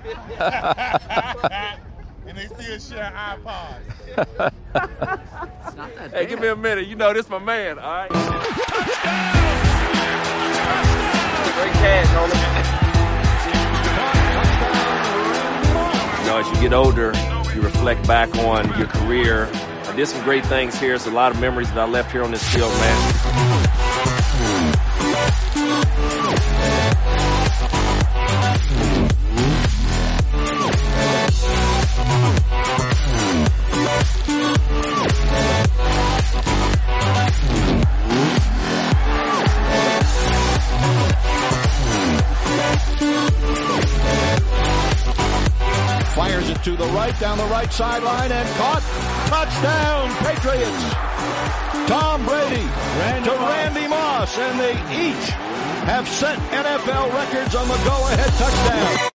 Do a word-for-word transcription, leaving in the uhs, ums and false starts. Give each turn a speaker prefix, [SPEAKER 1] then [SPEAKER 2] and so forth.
[SPEAKER 1] And they still share iPods.
[SPEAKER 2] It's not that
[SPEAKER 3] Hey,
[SPEAKER 2] bad.
[SPEAKER 3] give me a minute. You know this my man, all right? Great catch, homie. You know, as you get older, you reflect back on your career. I did some great things here. It's a lot of memories that I left here on this field, man.
[SPEAKER 4] Fires it to the right, down the right sideline, and caught. Touchdown, Patriots. Tom Brady Randy to Moss. Randy Moss, and they each have set N F L records on the go-ahead touchdown.